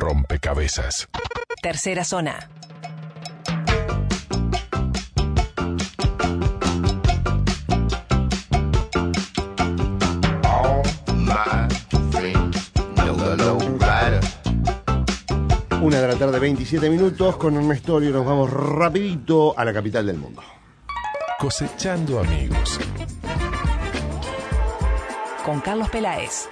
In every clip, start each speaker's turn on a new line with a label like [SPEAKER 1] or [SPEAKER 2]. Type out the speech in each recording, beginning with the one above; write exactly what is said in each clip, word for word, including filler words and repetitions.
[SPEAKER 1] rompecabezas.
[SPEAKER 2] Tercera zona.
[SPEAKER 3] Una de la tarde, veintisiete minutos, con Ernesto Olio nos vamos rapidito a la capital del mundo.
[SPEAKER 1] Cosechando amigos.
[SPEAKER 2] Con Carlos Peláez.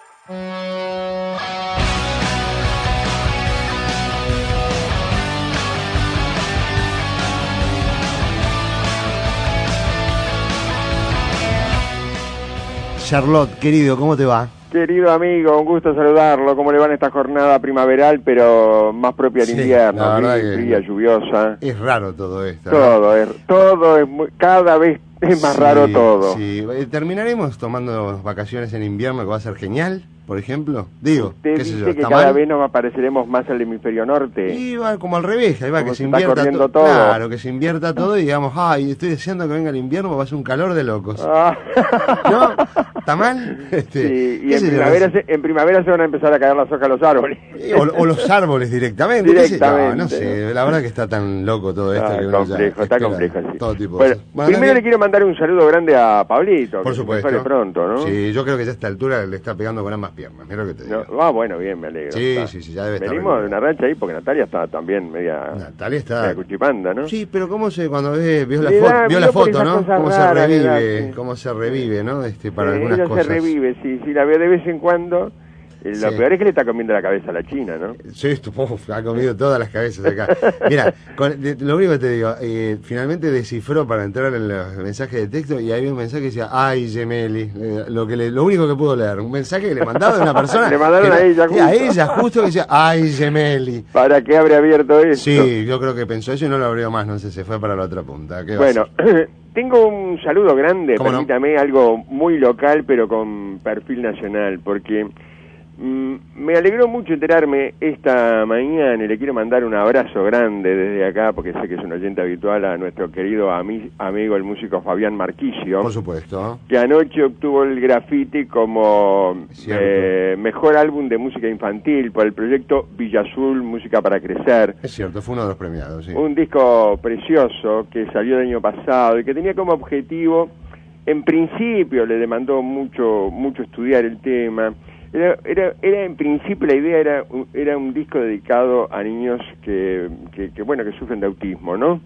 [SPEAKER 3] Charlotte, querido, ¿cómo te va?
[SPEAKER 4] Querido amigo, un gusto saludarlo. ¿Cómo le va en esta jornada primaveral, pero más propia del
[SPEAKER 3] Sí,
[SPEAKER 4] invierno?
[SPEAKER 3] la verdad
[SPEAKER 4] Fría,
[SPEAKER 3] que-
[SPEAKER 4] fría, lluviosa.
[SPEAKER 3] Es raro todo esto, ¿no?
[SPEAKER 4] Todo es, todo es muy, cada vez es más
[SPEAKER 3] Sí,
[SPEAKER 4] raro todo.
[SPEAKER 3] Sí, Eh, terminaremos tomando vacaciones en invierno, que va a ser genial, por ejemplo. Digo,
[SPEAKER 4] Usted
[SPEAKER 3] qué sé
[SPEAKER 4] dice
[SPEAKER 3] yo,
[SPEAKER 4] que
[SPEAKER 3] ¿está
[SPEAKER 4] cada
[SPEAKER 3] mal?
[SPEAKER 4] vez nos apareceremos más al hemisferio norte.
[SPEAKER 3] Y va como al revés, ahí va,
[SPEAKER 4] Como
[SPEAKER 3] que se
[SPEAKER 4] se está
[SPEAKER 3] invierta
[SPEAKER 4] corriendo
[SPEAKER 3] to-
[SPEAKER 4] todo.
[SPEAKER 3] Claro, que se invierta todo y digamos, ay, estoy deseando que venga el invierno, va a ser un calor de locos.
[SPEAKER 4] Ah.
[SPEAKER 3] ¿No? ¿Está mal? Este,
[SPEAKER 4] Sí, y
[SPEAKER 3] qué
[SPEAKER 4] en
[SPEAKER 3] sé yo,
[SPEAKER 4] primavera, se, en primavera se van a empezar a caer las hojas de los árboles.
[SPEAKER 3] Y- O, o los árboles directamente, qué sé yo,
[SPEAKER 4] Directamente.
[SPEAKER 3] no sé, la verdad que está tan loco todo esto
[SPEAKER 4] Ah,
[SPEAKER 3] que uno ya
[SPEAKER 4] complejo, está
[SPEAKER 3] espera
[SPEAKER 4] complejo, sí.
[SPEAKER 3] todo tipo
[SPEAKER 4] Bueno,
[SPEAKER 3] de cosas. Bueno,
[SPEAKER 4] primero
[SPEAKER 3] Daniel,
[SPEAKER 4] le quiero mandar un saludo grande a Pablito,
[SPEAKER 3] por
[SPEAKER 4] que se
[SPEAKER 3] supuesto.
[SPEAKER 4] fue de pronto, ¿no?
[SPEAKER 3] Sí, yo creo que ya a esta altura le está pegando con ambas piernas, mira lo que te digo.
[SPEAKER 4] No, ah, bueno, bien, me alegro.
[SPEAKER 3] Sí,
[SPEAKER 4] Está.
[SPEAKER 3] sí, sí, ya debe estar
[SPEAKER 4] Venimos de
[SPEAKER 3] recuperado.
[SPEAKER 4] una racha ahí porque Natalia está también media,
[SPEAKER 3] Natalia está...
[SPEAKER 4] media cuchipanda, ¿no?
[SPEAKER 3] Sí, pero cómo se, cuando ve, vio la,
[SPEAKER 4] Le
[SPEAKER 3] foto,
[SPEAKER 4] da-
[SPEAKER 3] vio la
[SPEAKER 4] vio por
[SPEAKER 3] foto,
[SPEAKER 4] esas
[SPEAKER 3] ¿no?
[SPEAKER 4] cosas
[SPEAKER 3] Cómo se
[SPEAKER 4] raras, le da,
[SPEAKER 3] revive,
[SPEAKER 4] sí.
[SPEAKER 3] cómo se revive, ¿no? Este, para
[SPEAKER 4] Eh,
[SPEAKER 3] algunas
[SPEAKER 4] ella
[SPEAKER 3] cosas.
[SPEAKER 4] se revive, sí, sí, la veo de vez en cuando. Eh, Lo
[SPEAKER 3] Sí.
[SPEAKER 4] peor es que le está comiendo la cabeza a la China, ¿no?
[SPEAKER 3] Sí, esto, uf, ha comido todas las cabezas acá. Mira, con- de- lo único que te digo, eh, finalmente descifró para entrar en los mensajes de texto y había un mensaje que decía, ay, Gemelli, eh, lo, que le, lo único que pudo leer, un mensaje que le mandaba de una persona.
[SPEAKER 4] Le mandaron
[SPEAKER 3] que
[SPEAKER 4] a
[SPEAKER 3] no-
[SPEAKER 4] ella
[SPEAKER 3] sí, a
[SPEAKER 4] justo.
[SPEAKER 3] ella justo que decía, ay, Gemelli.
[SPEAKER 4] ¿Para qué habré abierto esto?
[SPEAKER 3] Sí, yo creo que pensó eso y no lo abrió más, no sé, se fue para la otra punta. ¿Qué va a
[SPEAKER 4] Bueno,
[SPEAKER 3] hacer?
[SPEAKER 4] tengo un saludo grande,
[SPEAKER 3] ¿Cómo no?
[SPEAKER 4] permítame, algo muy local pero con perfil nacional, porque mm, me alegró mucho enterarme esta mañana y le quiero mandar un abrazo grande desde acá, porque sé que es un oyente habitual, a nuestro querido ami- amigo el músico Fabián Marquisio,
[SPEAKER 3] Por supuesto.
[SPEAKER 4] que anoche obtuvo el graffiti como
[SPEAKER 3] Cierto.
[SPEAKER 4] eh, mejor álbum de música infantil por el proyecto Villa Azul, Música para Crecer.
[SPEAKER 3] Es cierto, fue uno de los premiados, sí.
[SPEAKER 4] Un disco precioso que salió el año pasado y que tenía como objetivo, en principio le demandó mucho mucho estudiar el tema. Era, era, era en principio la idea era un- era un disco dedicado a niños que, que, que bueno que sufren de autismo, ¿no?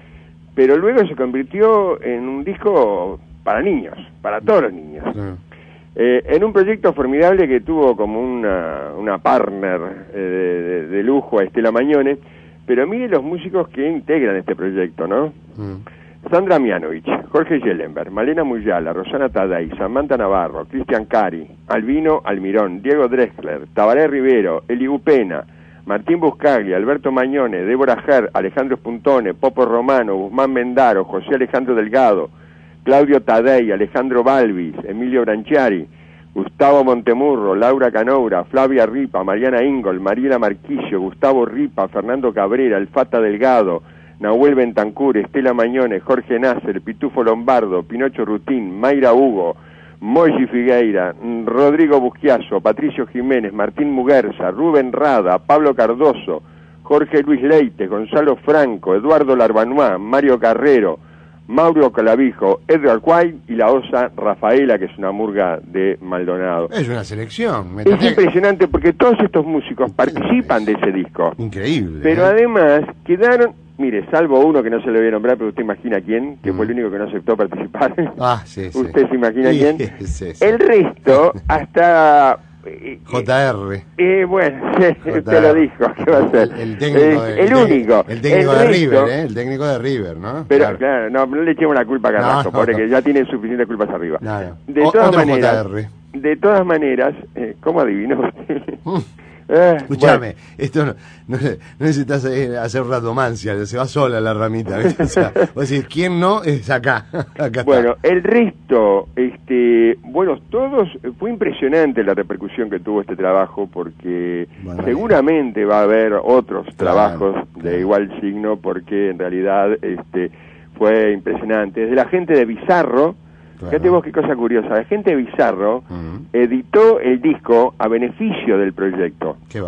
[SPEAKER 4] Pero luego se convirtió en un disco para niños, para todos los niños.
[SPEAKER 3] Sí.
[SPEAKER 4] Eh, en un proyecto formidable que tuvo como una, una partner eh, de, de- de lujo a Estela Mañone, pero mire los músicos que integran este proyecto, ¿no?
[SPEAKER 3] Mm.
[SPEAKER 4] Sandra Mianovich, Jorge Yellenberg, Malena Muyala, Rosana Tadei, Samantha Navarro, Cristian Cari, Albino Almirón, Diego Drexler, Tabaré Rivero, Eli Upena, Martín Buscaglia, Alberto Mañone, Débora Ger, Alejandro Spuntone, Popo Romano, Guzmán Mendaro, José Alejandro Delgado, Claudio Tadei, Alejandro Balvis, Emilio Branchiari, Gustavo Montemurro, Laura Canoura, Flavia Ripa, Mariana Ingol, Mariela Marquillo, Gustavo Ripa, Fernando Cabrera, Alfata Delgado, Nahuel Bentancur, Estela Mañone, Jorge Nasser, Pitufo Lombardo, Pinocho Rutín, Mayra Hugo, Moji Figueira, Rodrigo Busquiazo, Patricio Jiménez, Martín Muguerza, Rubén Rada, Pablo Cardoso, Jorge Luis Leite, Gonzalo Franco, Eduardo Larbanois, Mario Carrero, Mauro Calavijo, Edgar White y la osa Rafaela, que es una murga de Maldonado.
[SPEAKER 3] Es una selección. me
[SPEAKER 4] Es
[SPEAKER 3] tendría que-
[SPEAKER 4] impresionante porque todos estos músicos participan de ese disco.
[SPEAKER 3] Increíble.
[SPEAKER 4] Pero
[SPEAKER 3] ¿eh?
[SPEAKER 4] además quedaron, mire, salvo uno que no se le voy a nombrar, pero usted imagina quién, que
[SPEAKER 3] Mm.
[SPEAKER 4] fue el único que no aceptó participar.
[SPEAKER 3] Ah, sí, sí.
[SPEAKER 4] ¿Usted se imagina
[SPEAKER 3] Sí,
[SPEAKER 4] quién?
[SPEAKER 3] sí, sí.
[SPEAKER 4] El resto, hasta... eh,
[SPEAKER 3] J R.
[SPEAKER 4] eh, bueno,
[SPEAKER 3] J
[SPEAKER 4] usted lo dijo, ¿qué va a ser?
[SPEAKER 3] El, el técnico,
[SPEAKER 4] Eh,
[SPEAKER 3] de,
[SPEAKER 4] el
[SPEAKER 3] tec-
[SPEAKER 4] único.
[SPEAKER 3] El técnico
[SPEAKER 4] El
[SPEAKER 3] de
[SPEAKER 4] resto-
[SPEAKER 3] River, ¿eh? El técnico de River, ¿no?
[SPEAKER 4] Pero
[SPEAKER 3] Claro.
[SPEAKER 4] claro, no, no le echemos la culpa a Carrasco,
[SPEAKER 3] No, no,
[SPEAKER 4] pobre
[SPEAKER 3] no.
[SPEAKER 4] que ya tiene suficientes culpas arriba.
[SPEAKER 3] Claro.
[SPEAKER 4] De
[SPEAKER 3] O-
[SPEAKER 4] todas
[SPEAKER 3] otro
[SPEAKER 4] maneras,
[SPEAKER 3] J R.
[SPEAKER 4] de todas maneras, eh, ¿cómo adivinó usted?
[SPEAKER 3] Mm.
[SPEAKER 4] Eh,
[SPEAKER 3] Escuchame,
[SPEAKER 4] bueno.
[SPEAKER 3] esto no, no, no necesitas eh, hacer ratomancia, se va sola la ramita, ¿viste? O sea, vos decís, ¿quién no? Es acá, acá está.
[SPEAKER 4] Bueno, el resto, este, bueno, todos, fue impresionante la repercusión que tuvo este trabajo porque
[SPEAKER 3] Bueno,
[SPEAKER 4] seguramente va a haber otros
[SPEAKER 3] Claro,
[SPEAKER 4] trabajos de
[SPEAKER 3] claro.
[SPEAKER 4] igual signo porque en realidad este, fue impresionante. Desde la gente de Bizarro,
[SPEAKER 3] Claro.
[SPEAKER 4] fíjate vos qué cosa curiosa, la gente de Bizarro
[SPEAKER 3] Mm.
[SPEAKER 4] editó el disco a beneficio del proyecto.
[SPEAKER 3] Qué bárbaro.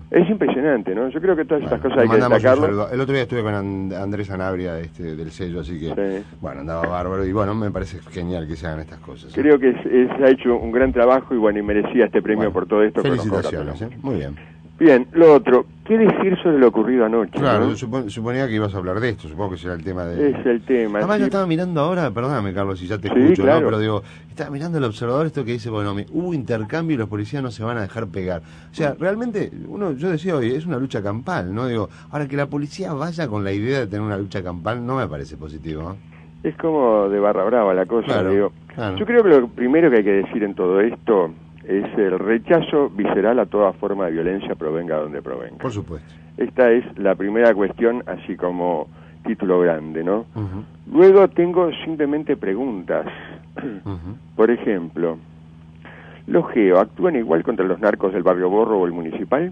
[SPEAKER 4] Es impresionante, ¿no? Yo creo que todas
[SPEAKER 3] Bueno,
[SPEAKER 4] estas cosas hay que
[SPEAKER 3] mandamos un
[SPEAKER 4] destacarlas.
[SPEAKER 3] saludo. El otro día estuve con And- Andrés Sanabria este, del sello, así que,
[SPEAKER 4] Sí.
[SPEAKER 3] bueno, andaba bárbaro. Y bueno, me parece genial que se hagan estas cosas. ¿eh?
[SPEAKER 4] Creo que es- es- se ha hecho un gran trabajo y bueno, y merecía este premio
[SPEAKER 3] Bueno,
[SPEAKER 4] por todo esto. que nos
[SPEAKER 3] felicitaciones,
[SPEAKER 4] congratulan.
[SPEAKER 3] ¿eh? Muy bien.
[SPEAKER 4] Bien, lo otro, ¿qué decir sobre lo ocurrido anoche?
[SPEAKER 3] Claro,
[SPEAKER 4] ¿no?
[SPEAKER 3] yo supo- suponía que ibas a hablar de esto, supongo que será el tema de...
[SPEAKER 4] Es el tema.
[SPEAKER 3] Además
[SPEAKER 4] sí.
[SPEAKER 3] yo estaba mirando ahora, perdóname Carlos si ya te
[SPEAKER 4] Sí,
[SPEAKER 3] escucho,
[SPEAKER 4] claro.
[SPEAKER 3] ¿no? Pero digo, estaba mirando el observador esto que dice, bueno, me- hubo intercambio y los policías no se van a dejar pegar. O sea, realmente, uno, yo decía hoy, es una lucha campal, ¿no? Digo, ahora que la policía vaya con la idea de tener una lucha campal no me parece positivo, ¿no?
[SPEAKER 4] Es como de barra brava la cosa,
[SPEAKER 3] Claro,
[SPEAKER 4] digo.
[SPEAKER 3] claro.
[SPEAKER 4] Yo creo que lo primero que hay que decir en todo esto es el rechazo visceral a toda forma de violencia, provenga de donde provenga.
[SPEAKER 3] Por supuesto.
[SPEAKER 4] Esta es la primera cuestión, así como título grande, ¿no?
[SPEAKER 3] Ujú,
[SPEAKER 4] Luego tengo simplemente preguntas.
[SPEAKER 3] ujú.
[SPEAKER 4] Por ejemplo, ¿los GEO actúan igual contra los narcos del barrio Borro o el municipal?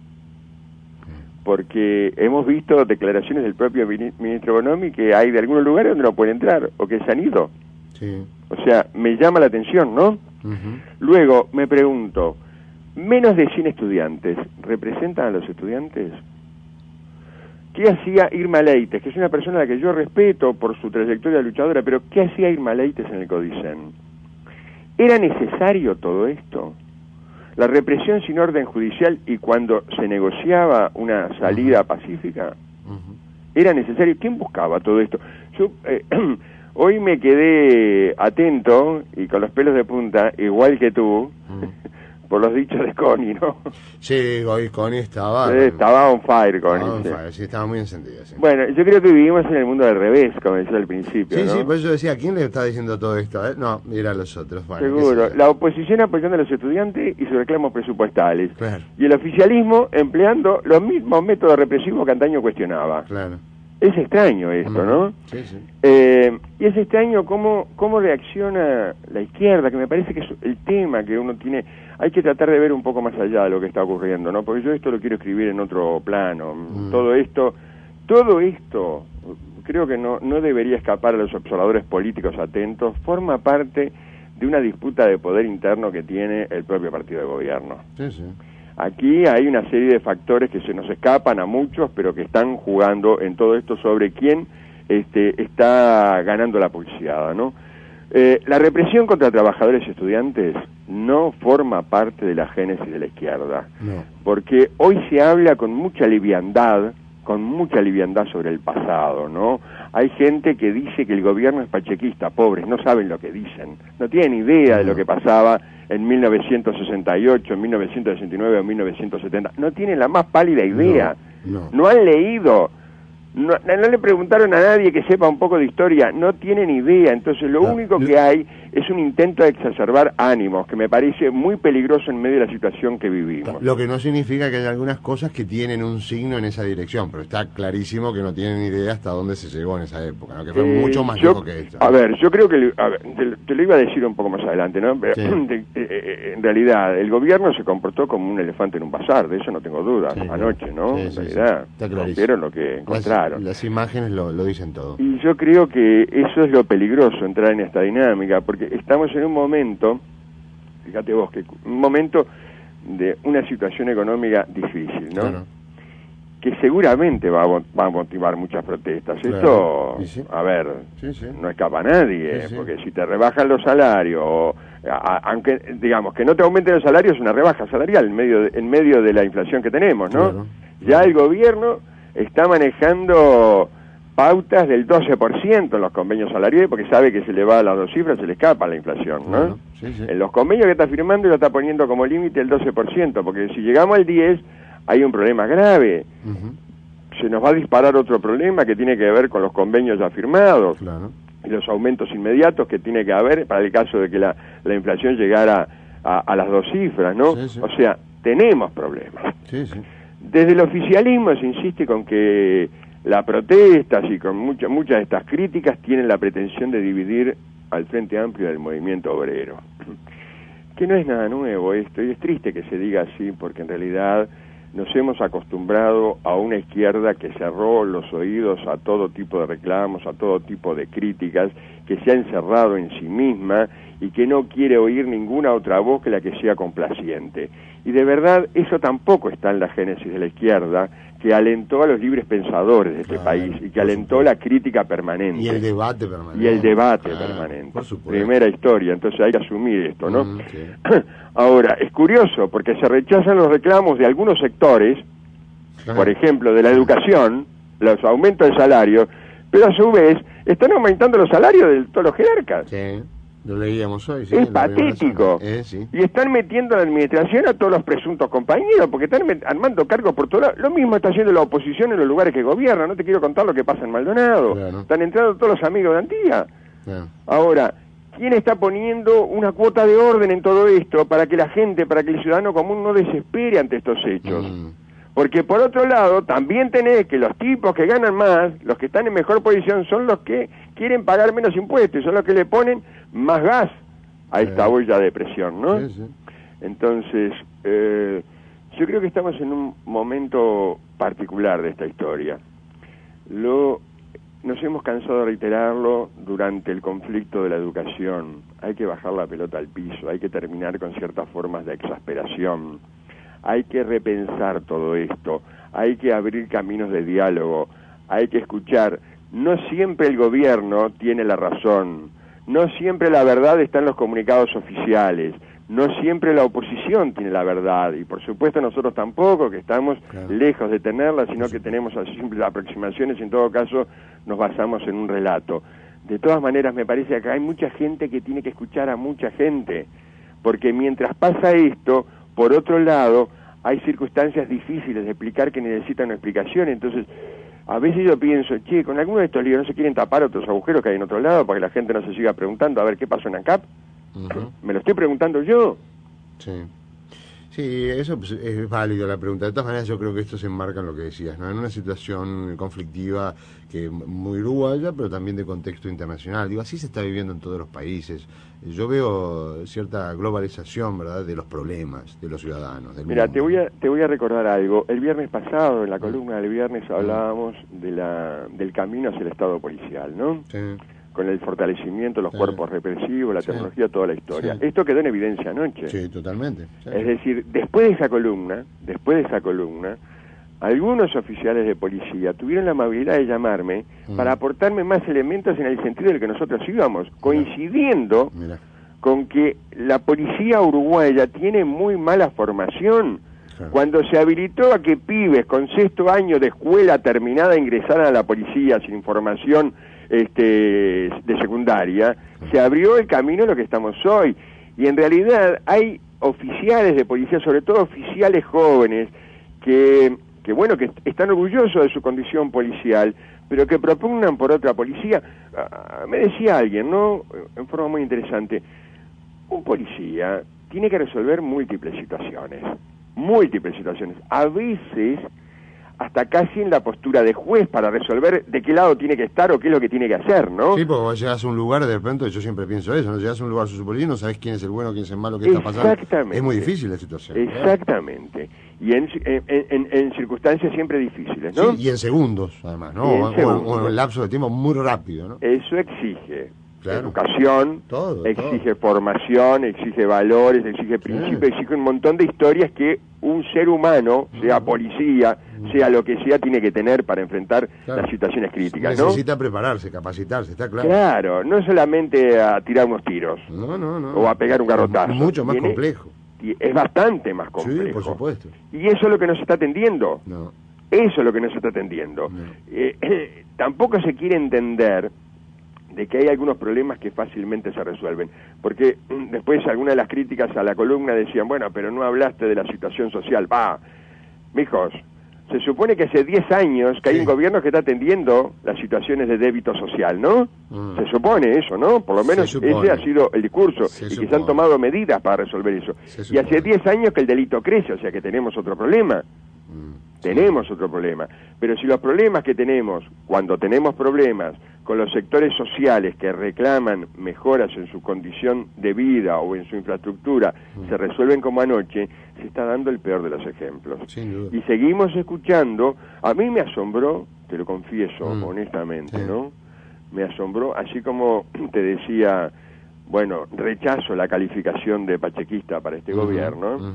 [SPEAKER 4] Porque hemos visto declaraciones del propio mini- ministro Bonomi que hay de algunos lugares donde no pueden entrar o que se han ido.
[SPEAKER 3] Sí.
[SPEAKER 4] O sea, me llama la atención, ¿no?
[SPEAKER 3] Ujú.
[SPEAKER 4] Luego, me pregunto, ¿menos de cien estudiantes representan a los estudiantes? ¿Qué hacía Irma Leites, que es una persona a la que yo respeto por su trayectoria luchadora, pero qué hacía Irma Leites en el Codicen? ¿Era necesario todo esto? La represión sin orden judicial y cuando se negociaba una salida
[SPEAKER 3] Ujú.
[SPEAKER 4] pacífica,
[SPEAKER 3] Ujú.
[SPEAKER 4] ¿era necesario? ¿Quién buscaba todo esto? Yo eh, hoy me quedé atento y con los pelos de punta, igual que tú,
[SPEAKER 3] Mm.
[SPEAKER 4] por los dichos de Connie, ¿no?
[SPEAKER 3] Sí, hoy Connie estaba...
[SPEAKER 4] Eh, estaba on fire,
[SPEAKER 3] estaba
[SPEAKER 4] Connie.
[SPEAKER 3] on
[SPEAKER 4] sí.
[SPEAKER 3] fire, sí, estaba muy encendida, sí.
[SPEAKER 4] Bueno, yo creo que vivimos en el mundo del revés, como decía al principio,
[SPEAKER 3] Sí,
[SPEAKER 4] ¿no?
[SPEAKER 3] sí, por eso decía, ¿quién le está diciendo todo esto? eh? No, mira los otros. Bueno, qué
[SPEAKER 4] Seguro.
[SPEAKER 3] sé yo.
[SPEAKER 4] La oposición apoyando a los estudiantes y sus reclamos presupuestales.
[SPEAKER 3] Claro,
[SPEAKER 4] Y el oficialismo empleando los mismos métodos represivos que antaño cuestionaba.
[SPEAKER 3] claro.
[SPEAKER 4] Es extraño esto,
[SPEAKER 3] Mm.
[SPEAKER 4] ¿no?
[SPEAKER 3] Sí, sí.
[SPEAKER 4] Eh, y es extraño cómo, cómo reacciona la izquierda, que me parece que es el tema que uno tiene. Hay que tratar de ver un poco más allá de lo que está ocurriendo, ¿no? Porque yo esto lo quiero escribir en otro plano.
[SPEAKER 3] Mm.
[SPEAKER 4] Todo esto, todo esto, creo que no, no debería escapar a los observadores políticos atentos, forma parte de una disputa de poder interno que tiene el propio partido de gobierno.
[SPEAKER 3] Sí, sí.
[SPEAKER 4] Aquí hay una serie de factores que se nos escapan a muchos, pero que están jugando en todo esto sobre quién este, está ganando la pulseada, ¿no? Eh, la represión contra trabajadores y estudiantes no forma parte de la génesis de la izquierda,
[SPEAKER 3] No.
[SPEAKER 4] porque hoy se habla con mucha liviandad, con mucha liviandad sobre el pasado, ¿no? Hay gente que dice que el gobierno es pachequista, pobres, no saben lo que dicen, no tienen idea de lo que pasaba en mil novecientos sesenta y ocho, en mil novecientos sesenta y nueve o mil novecientos setenta, no tienen la más pálida idea,
[SPEAKER 3] No, no.
[SPEAKER 4] no han leído, no, no le preguntaron a nadie que sepa un poco de historia, no tienen idea, entonces lo
[SPEAKER 3] No,
[SPEAKER 4] único
[SPEAKER 3] lo-
[SPEAKER 4] que hay es un intento de exacerbar ánimos, que me parece muy peligroso en medio de la situación que vivimos.
[SPEAKER 3] Lo que no significa que haya algunas cosas que tienen un signo en esa dirección, pero está clarísimo que no tienen idea hasta dónde se llegó en esa época, ¿no? Que fue
[SPEAKER 4] Eh,
[SPEAKER 3] mucho más
[SPEAKER 4] yo-
[SPEAKER 3] lejos que esto.
[SPEAKER 4] A ver, yo creo que, a ver, te, te lo iba a decir un poco más adelante, ¿no? Pero,
[SPEAKER 3] Sí.
[SPEAKER 4] de- eh, eh, en realidad, el gobierno se comportó como un elefante en un bazar, de eso no tengo dudas,
[SPEAKER 3] Sí,
[SPEAKER 4] anoche, ¿no?
[SPEAKER 3] sí,
[SPEAKER 4] en
[SPEAKER 3] sí,
[SPEAKER 4] realidad,
[SPEAKER 3] sí. Está clarísimo.
[SPEAKER 4] rompieron lo que
[SPEAKER 3] Las,
[SPEAKER 4] encontraron.
[SPEAKER 3] las imágenes lo, lo dicen todo.
[SPEAKER 4] Y yo creo que eso es lo peligroso, entrar en esta dinámica, porque estamos en un momento, fíjate vos, que un momento de una situación económica difícil, ¿no?
[SPEAKER 3] Claro.
[SPEAKER 4] Que seguramente va a, mo- va a motivar muchas protestas.
[SPEAKER 3] Claro.
[SPEAKER 4] Esto,
[SPEAKER 3] Y sí.
[SPEAKER 4] a ver,
[SPEAKER 3] Sí, sí.
[SPEAKER 4] no escapa a nadie,
[SPEAKER 3] Sí, sí.
[SPEAKER 4] porque si te rebajan los salarios, o, a- a- aunque digamos que no te aumenten los salarios, es una rebaja salarial en medio de, en medio de la inflación que tenemos, ¿no?
[SPEAKER 3] Claro.
[SPEAKER 4] Ya el gobierno está manejando pautas del doce por ciento en los convenios salariales, porque sabe que se le va a las dos cifras, se le escapa la inflación, ¿no?
[SPEAKER 3] Claro. Sí, sí.
[SPEAKER 4] En los convenios que está firmando ya está poniendo como límite el doce por ciento, porque si llegamos al diez hay un problema grave.
[SPEAKER 3] Ujú.
[SPEAKER 4] Se nos va a disparar otro problema que tiene que ver con los convenios ya firmados
[SPEAKER 3] Claro.
[SPEAKER 4] y los aumentos inmediatos que tiene que haber para el caso de que la, la inflación llegara a, a las dos cifras, ¿no?
[SPEAKER 3] Sí, sí.
[SPEAKER 4] O sea, tenemos problemas.
[SPEAKER 3] Sí, sí.
[SPEAKER 4] Desde el oficialismo se insiste con que las protestas y con muchas muchas de estas críticas tienen la pretensión de dividir al Frente Amplio del movimiento obrero. Que no es nada nuevo esto, y es triste que se diga así, porque en realidad nos hemos acostumbrado a una izquierda que cerró los oídos a todo tipo de reclamos, a todo tipo de críticas, que se ha encerrado en sí misma y que no quiere oír ninguna otra voz que la que sea complaciente. Y de verdad, eso tampoco está en la génesis de la izquierda, que alentó a los libres pensadores de este
[SPEAKER 3] Claro,
[SPEAKER 4] país y que
[SPEAKER 3] por
[SPEAKER 4] alentó
[SPEAKER 3] supuesto.
[SPEAKER 4] la crítica permanente.
[SPEAKER 3] Y el debate permanente.
[SPEAKER 4] Y el debate
[SPEAKER 3] Claro,
[SPEAKER 4] permanente.
[SPEAKER 3] por supuesto.
[SPEAKER 4] Primera historia, entonces hay que asumir esto, ¿no?
[SPEAKER 3] Mm, sí.
[SPEAKER 4] Ahora, es curioso, porque se rechazan los reclamos de algunos sectores,
[SPEAKER 3] Ajá.
[SPEAKER 4] por ejemplo, de la educación, los aumentos de salario, pero a su vez están aumentando los salarios de todos los jerarcas.
[SPEAKER 3] Sí, lo leíamos hoy. Sí,
[SPEAKER 4] Es
[SPEAKER 3] la primera
[SPEAKER 4] patético.
[SPEAKER 3] semana. Eh, sí.
[SPEAKER 4] Y están metiendo a la administración a todos los presuntos compañeros, porque están met- armando cargos por todos lados. Lo mismo está haciendo la oposición en los lugares que gobierna. No te quiero contar lo que pasa en Maldonado.
[SPEAKER 3] Claro.
[SPEAKER 4] Están entrando todos los amigos de Antía.
[SPEAKER 3] Ah,
[SPEAKER 4] Ahora, ¿quién está poniendo una cuota de orden en todo esto para que la gente, para que el ciudadano común no desespere ante estos hechos?
[SPEAKER 3] mm,
[SPEAKER 4] Porque por otro lado, también tenés que los tipos que ganan más, los que están en mejor posición, son los que quieren pagar menos impuestos, y son los que le ponen más gas a esta
[SPEAKER 3] Sí.
[SPEAKER 4] olla de presión, ¿no?
[SPEAKER 3] sí, sí.
[SPEAKER 4] Entonces, eh, yo creo que estamos en un momento particular de esta historia. Lo, nos hemos cansado de reiterarlo durante el conflicto de la educación. Hay que bajar la pelota al piso, hay que terminar con ciertas formas de exasperación. Hay que repensar todo esto, hay que abrir caminos de diálogo, hay que escuchar. No siempre el gobierno tiene la razón, no siempre la verdad está en los comunicados oficiales, no siempre la oposición tiene la verdad, y por supuesto nosotros tampoco, que estamos
[SPEAKER 3] Claro.
[SPEAKER 4] lejos de tenerla, sino que tenemos así simples aproximaciones y en todo caso nos basamos en un relato. De todas maneras, me parece que hay mucha gente que tiene que escuchar a mucha gente, porque mientras pasa esto, por otro lado, hay circunstancias difíciles de explicar que necesitan una explicación. Entonces, a veces yo pienso, che, con alguno de estos libros no se quieren tapar otros agujeros que hay en otro lado para que la gente no se siga preguntando a ver qué pasó en ANCAP.
[SPEAKER 3] Ujú.
[SPEAKER 4] Me lo estoy preguntando yo.
[SPEAKER 3] Sí. Sí, eso pues, es válido la pregunta. De todas maneras, yo creo que esto se enmarca en lo que decías, ¿no? En una situación conflictiva que muy uruguaya, pero también de contexto internacional. Digo, así se está viviendo en todos los países. Yo veo cierta globalización, ¿verdad?, de los problemas de los ciudadanos. Del
[SPEAKER 4] Mira,
[SPEAKER 3] mundo.
[SPEAKER 4] te voy a te voy a recordar algo. El viernes pasado, en la columna del viernes, hablábamos de la del camino hacia el Estado policial, ¿no?
[SPEAKER 3] Sí.
[SPEAKER 4] Con el fortalecimiento de los
[SPEAKER 3] Sí.
[SPEAKER 4] cuerpos represivos, la
[SPEAKER 3] Sí.
[SPEAKER 4] tecnología, toda la historia.
[SPEAKER 3] Sí.
[SPEAKER 4] Esto quedó en evidencia anoche.
[SPEAKER 3] Sí, totalmente. Sí.
[SPEAKER 4] Es decir, después de esa columna, después de esa columna, algunos oficiales de policía tuvieron la amabilidad de llamarme
[SPEAKER 3] Mm.
[SPEAKER 4] para aportarme más elementos en el sentido del que nosotros íbamos, coincidiendo
[SPEAKER 3] Mira.
[SPEAKER 4] con que la policía uruguaya tiene muy mala formación.
[SPEAKER 3] Claro.
[SPEAKER 4] Cuando se habilitó a que pibes con sexto año de escuela terminada ingresaran a la policía sin formación este, de secundaria, se abrió el camino a lo que estamos hoy. Y en realidad hay oficiales de policía, sobre todo oficiales jóvenes, que, que bueno, que están orgullosos de su condición policial, pero que propugnan por otra policía. Ah, me decía alguien, ¿no?, en forma muy interesante, un policía tiene que resolver múltiples situaciones, múltiples situaciones, a veces hasta casi en la postura de juez para resolver de qué lado tiene que estar o qué es lo que tiene que hacer, ¿no?
[SPEAKER 3] Sí, porque vos llegás a un lugar, de repente, yo siempre pienso eso, ¿no? Llegás a un lugar sociopolitico, no sabés quién es el bueno, quién es el malo, qué está pasando.
[SPEAKER 4] Exactamente.
[SPEAKER 3] Es muy difícil la situación.
[SPEAKER 4] Exactamente. Y en, en, en, en circunstancias siempre difíciles, ¿no?
[SPEAKER 3] Sí, y en segundos, además, ¿no?
[SPEAKER 4] Y en
[SPEAKER 3] O, o-
[SPEAKER 4] segundos.
[SPEAKER 3] o en un lapso de tiempo muy rápido, ¿no?
[SPEAKER 4] Eso exige
[SPEAKER 3] Claro.
[SPEAKER 4] educación,
[SPEAKER 3] Todo,
[SPEAKER 4] exige formación, exige valores, exige principios, exige un montón de historias que un ser humano, sea policía, sea lo que sea, tiene que tener para enfrentar
[SPEAKER 3] Claro.
[SPEAKER 4] las situaciones críticas, ¿no?
[SPEAKER 3] Necesita prepararse, capacitarse, está claro.
[SPEAKER 4] Claro, no solamente a tirar unos tiros
[SPEAKER 3] No, no, no.
[SPEAKER 4] o a pegar un garrotazo.
[SPEAKER 3] Es mucho más
[SPEAKER 4] Tiene-
[SPEAKER 3] complejo.
[SPEAKER 4] y es bastante más complejo.
[SPEAKER 3] Sí, por supuesto.
[SPEAKER 4] Y eso es lo que nos está atendiendo.
[SPEAKER 3] No.
[SPEAKER 4] Eso es lo que nos está atendiendo.
[SPEAKER 3] No.
[SPEAKER 4] Eh, eh, tampoco se quiere entender de que hay algunos problemas que fácilmente se resuelven. Porque mm, después algunas de las críticas a la columna decían, bueno, pero no hablaste de la situación social. Va, mijos, se supone que hace diez años que hay
[SPEAKER 3] Sí.
[SPEAKER 4] un gobierno que está atendiendo las situaciones de débito social, ¿no?
[SPEAKER 3] Mm.
[SPEAKER 4] Se supone eso, ¿no? Por lo
[SPEAKER 3] Se
[SPEAKER 4] menos
[SPEAKER 3] supone.
[SPEAKER 4] ese ha sido el discurso.
[SPEAKER 3] Se
[SPEAKER 4] y que se
[SPEAKER 3] supone.
[SPEAKER 4] han tomado medidas para resolver eso.
[SPEAKER 3] Se
[SPEAKER 4] Y hace
[SPEAKER 3] supone.
[SPEAKER 4] diez años que el delito crece, o sea que tenemos otro problema.
[SPEAKER 3] Mm.
[SPEAKER 4] Tenemos otro problema. Pero si los problemas que tenemos, cuando tenemos problemas con los sectores sociales que reclaman mejoras en su condición de vida o en su infraestructura,
[SPEAKER 3] Mm.
[SPEAKER 4] se resuelven como anoche, se está dando el peor de los ejemplos.
[SPEAKER 3] Sin duda.
[SPEAKER 4] Y seguimos escuchando, a mí me asombró, te lo confieso
[SPEAKER 3] Mm.
[SPEAKER 4] honestamente,
[SPEAKER 3] Sí.
[SPEAKER 4] ¿no? Me asombró, así como te decía, bueno, rechazo la calificación de pachequista para este
[SPEAKER 3] Ujú,
[SPEAKER 4] gobierno,
[SPEAKER 3] ujú.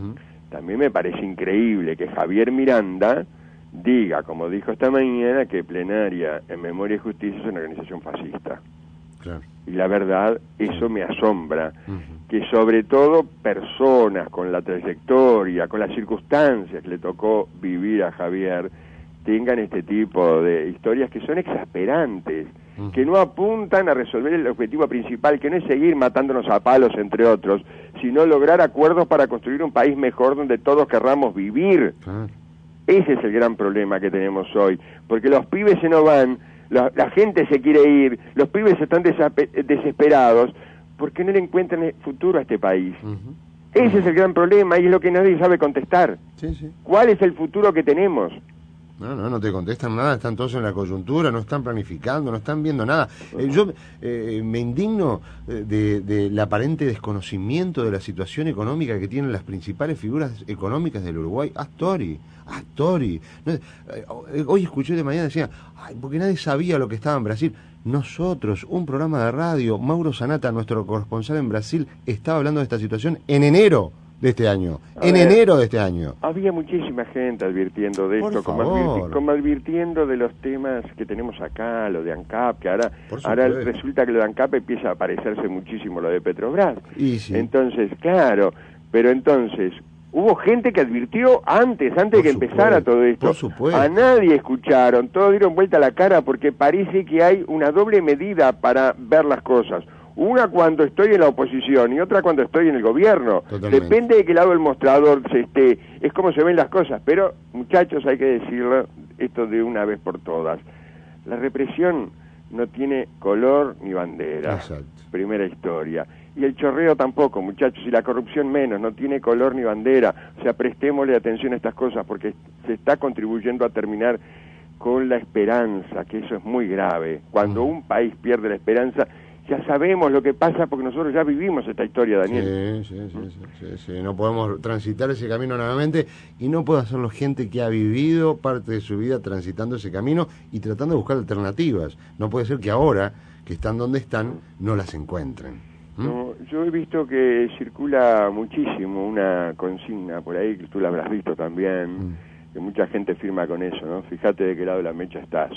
[SPEAKER 4] también me parece increíble que Javier Miranda diga, como dijo esta mañana, que Plenaria en Memoria y Justicia es una organización fascista.
[SPEAKER 3] Claro.
[SPEAKER 4] Y la verdad, eso me asombra,
[SPEAKER 3] Uh-huh.
[SPEAKER 4] que sobre todo personas con la trayectoria, con las circunstancias que le tocó vivir a Javier, tengan este tipo de historias que son exasperantes, uh-huh. que no apuntan a resolver el objetivo principal, que no es seguir matándonos a palos, entre otros, sino lograr acuerdos para construir un país mejor donde todos querramos vivir. Uh-huh. Ese es el gran problema que tenemos hoy, porque los pibes se nos van, la, la gente se quiere ir, los pibes están desesperados, porque no le encuentran futuro a este país. Uh-huh. Ese uh-huh. es el gran problema y es lo que nadie sabe contestar.
[SPEAKER 3] Sí, sí.
[SPEAKER 4] ¿Cuál es el futuro que tenemos?
[SPEAKER 3] No, no, no te contestan nada, están todos en la coyuntura, no están planificando, no están viendo nada. Eh, yo eh, me indigno de, de la aparente desconocimiento de la situación económica que tienen las principales figuras económicas del Uruguay. Astori, Astori. No, eh, hoy escuché de mañana, decía, ay, porque nadie sabía lo que estaba en Brasil. Nosotros, un programa de radio, Mauro Sanata, nuestro corresponsal en Brasil, estaba hablando de esta situación en enero de este año, a en ver, enero de este año.
[SPEAKER 4] Había muchísima gente advirtiendo de
[SPEAKER 3] Por
[SPEAKER 4] esto, como, advirti como advirtiendo de los temas que tenemos acá, lo de ANCAP, que ahora, ahora resulta que lo de ANCAP empieza a parecerse muchísimo lo de Petrobras.
[SPEAKER 3] Y sí.
[SPEAKER 4] Entonces, claro, pero entonces, hubo gente que advirtió antes, antes
[SPEAKER 3] por
[SPEAKER 4] de que
[SPEAKER 3] supuesto,
[SPEAKER 4] empezara todo esto.
[SPEAKER 3] Por supuesto.
[SPEAKER 4] A nadie escucharon, todos dieron vuelta a la cara porque parece que hay una doble medida para ver las cosas. Una cuando estoy en la oposición y otra cuando estoy en el gobierno.
[SPEAKER 3] Totalmente.
[SPEAKER 4] Depende de qué lado del mostrador se esté, es como se ven las cosas. Pero, muchachos, hay que decirlo esto de una vez por todas. La represión no tiene color ni bandera.
[SPEAKER 3] Exacto.
[SPEAKER 4] Primera historia. Y el chorreo tampoco, muchachos, y la corrupción menos, no tiene color ni bandera. O sea, prestémosle atención a estas cosas porque se está contribuyendo a terminar con la esperanza, que eso es muy grave. Cuando un país pierde la esperanza, ya sabemos lo que pasa porque nosotros ya vivimos esta historia, Daniel.
[SPEAKER 3] Sí, sí, sí, sí, sí, sí. No podemos transitar ese camino nuevamente y no puede hacerlo gente que ha vivido parte de su vida transitando ese camino y tratando de buscar alternativas. No puede ser que ahora, que están donde están, no las encuentren. ¿Mm?
[SPEAKER 4] No, yo he visto que circula muchísimo una consigna por ahí, que tú la habrás visto también, mm. que mucha gente firma con eso, ¿no? Fíjate de qué lado de la mecha estás.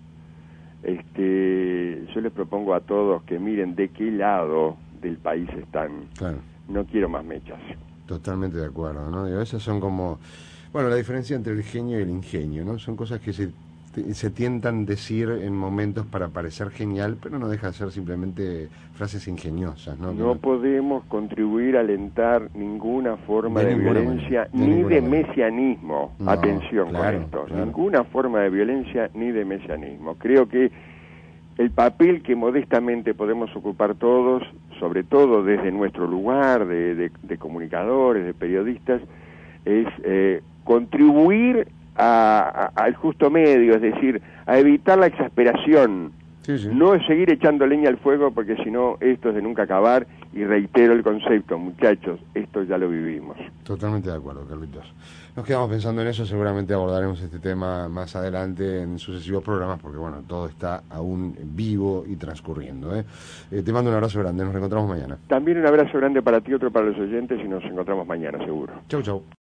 [SPEAKER 4] Este, yo les propongo a todos que miren de qué lado del país están.
[SPEAKER 3] Claro.
[SPEAKER 4] No quiero más mechas.
[SPEAKER 3] Totalmente de acuerdo, ¿no? Digo, esas son como, bueno, la diferencia entre el genio y el ingenio, ¿no? Son cosas que se, se tientan decir en momentos para parecer genial, pero no deja de ser simplemente frases ingeniosas, ¿no?
[SPEAKER 4] No podemos contribuir a alentar ninguna forma de,
[SPEAKER 3] de
[SPEAKER 4] violencia
[SPEAKER 3] manera,
[SPEAKER 4] ni
[SPEAKER 3] de
[SPEAKER 4] de
[SPEAKER 3] manera.
[SPEAKER 4] mesianismo.
[SPEAKER 3] No,
[SPEAKER 4] Atención
[SPEAKER 3] claro,
[SPEAKER 4] con esto.
[SPEAKER 3] claro.
[SPEAKER 4] Ninguna forma de violencia ni de mesianismo. Creo que el papel que modestamente podemos ocupar todos, sobre todo desde nuestro lugar de, de, de comunicadores, de periodistas, es eh, contribuir a, a, al justo medio, es decir, a evitar la exasperación.
[SPEAKER 3] Sí, sí.
[SPEAKER 4] No es seguir echando leña al fuego porque si no esto es de nunca acabar, y reitero el concepto, muchachos, esto ya lo vivimos.
[SPEAKER 3] Totalmente de acuerdo, Carlitos. Nos quedamos pensando en eso, seguramente abordaremos este tema más adelante en sucesivos programas porque bueno, todo está aún vivo y transcurriendo. ¿eh? Eh, te mando un abrazo grande, nos reencontramos mañana.
[SPEAKER 4] También un abrazo grande para ti, otro para los oyentes y nos encontramos mañana seguro.
[SPEAKER 3] Chau, chau.